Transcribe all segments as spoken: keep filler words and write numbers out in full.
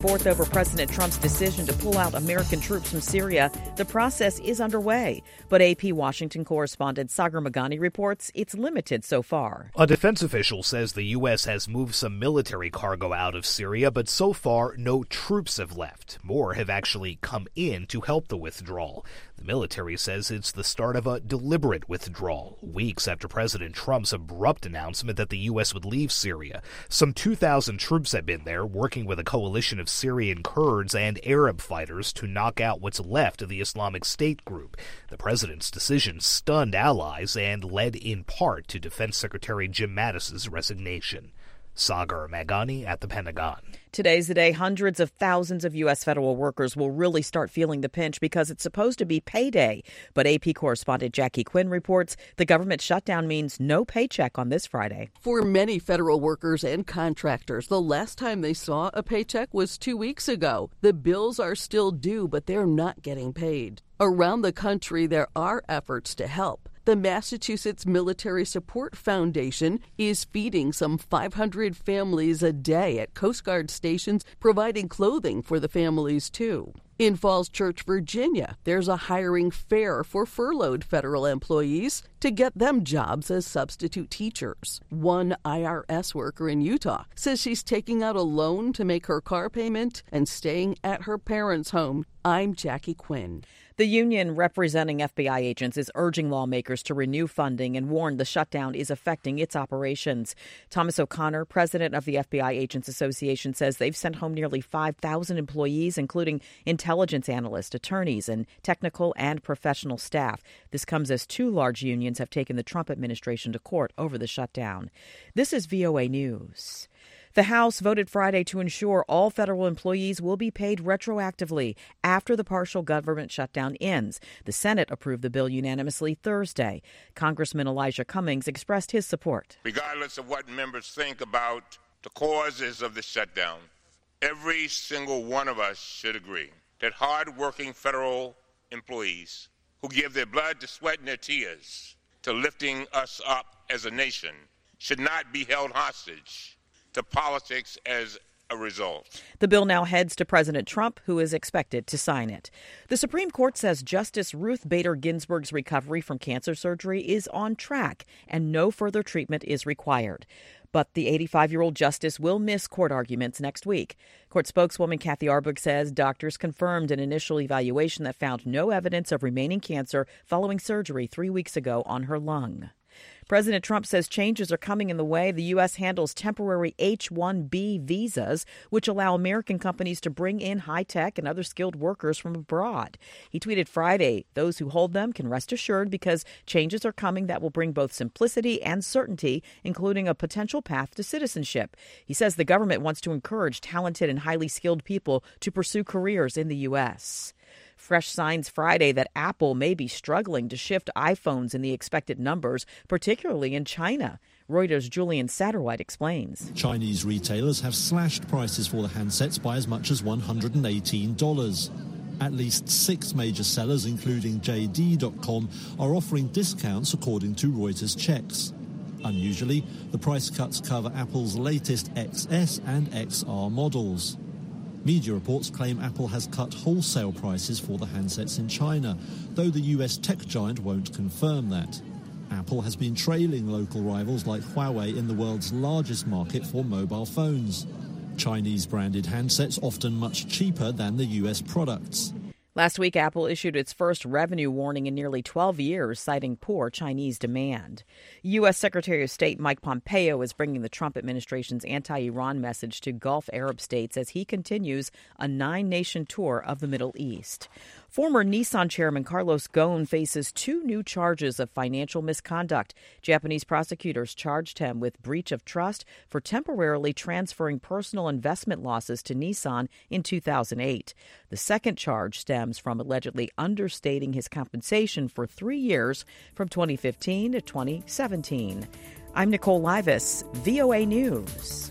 Fourth over President Trump's decision to pull out American troops from Syria. The process is underway, but A P Washington correspondent Sagar Meghani reports it's limited so far. A defense official says the U S has moved some military cargo out of Syria, but so far no troops have left. More have actually come in to help the withdrawal. The military says it's the start of a deliberate withdrawal, weeks after President Trump's abrupt announcement that the U S would leave Syria. Some two thousand troops have been there, working with a coalition of Syrian Kurds and Arab fighters to knock out what's left of the Islamic State group. The president's decision stunned allies and led in part to Defense Secretary Jim Mattis's resignation. Sagar Meghani at the Pentagon. Today's the day hundreds of thousands of U S federal workers will really start feeling the pinch because it's supposed to be payday. But A P correspondent Jackie Quinn reports the government shutdown means no paycheck on this Friday. For many federal workers and contractors, the last time they saw a paycheck was two weeks ago. The bills are still due, but they're not getting paid. Around the country, there are efforts to help. The Massachusetts Military Support Foundation is feeding some five hundred families a day at Coast Guard stations, providing clothing for the families, too. In Falls Church, Virginia, there's a hiring fair for furloughed federal employees to get them jobs as substitute teachers. One I R S worker in Utah says she's taking out a loan to make her car payment and staying at her parents' home. I'm Jackie Quinn. The union representing F B I agents is urging lawmakers to renew funding and warned the shutdown is affecting its operations. Thomas O'Connor, president of the F B I Agents Association, says they've sent home nearly five thousand employees, including intelligence analysts, attorneys, and technical and professional staff. This comes as two large unions have taken the Trump administration to court over the shutdown. This is V O A News. The House voted Friday to ensure all federal employees will be paid retroactively after the partial government shutdown ends. The Senate approved the bill unanimously Thursday. Congressman Elijah Cummings expressed his support. Regardless of what members think about the causes of the shutdown, every single one of us should agree that hard-working federal employees who give their blood, their sweat, and their tears to lifting us up as a nation should not be held hostage to politics as a result. The bill now heads to President Trump, who is expected to sign it. The Supreme Court says Justice Ruth Bader Ginsburg's recovery from cancer surgery is on track and no further treatment is required. But the eighty-five-year-old justice will miss court arguments next week. Court spokeswoman Kathy Arbug says doctors confirmed an initial evaluation that found no evidence of remaining cancer following surgery three weeks ago on her lung. President Trump says changes are coming in the way the U S handles temporary H one B visas, which allow American companies to bring in high-tech and other skilled workers from abroad. He tweeted Friday, those who hold them can rest assured because changes are coming that will bring both simplicity and certainty, including a potential path to citizenship. He says the government wants to encourage talented and highly skilled people to pursue careers in the U S. Fresh signs Friday that Apple may be struggling to shift iPhones in the expected numbers, particularly in China. Reuters' Julian Satterwhite explains. Chinese retailers have slashed prices for the handsets by as much as one hundred eighteen dollars. At least six major sellers, including J D dot com, are offering discounts according to Reuters checks. Unusually, the price cuts cover Apple's latest X S and X R models. Media reports claim Apple has cut wholesale prices for the handsets in China, though the U S tech giant won't confirm that. Apple has been trailing local rivals like Huawei in the world's largest market for mobile phones. Chinese-branded handsets often much cheaper than the U S products. Last week, Apple issued its first revenue warning in nearly twelve years, citing poor Chinese demand. U S. Secretary of State Mike Pompeo is bringing the Trump administration's anti-Iran message to Gulf Arab states as he continues a nine-nation tour of the Middle East. Former Nissan chairman Carlos Ghosn faces two new charges of financial misconduct. Japanese prosecutors charged him with breach of trust for temporarily transferring personal investment losses to Nissan in two thousand eight. The second charge stems from allegedly understating his compensation for three years from twenty fifteen to twenty seventeen. I'm Nicole Livas, V O A News.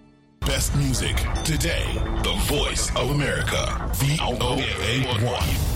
Best music today. The voice of America. V O A one.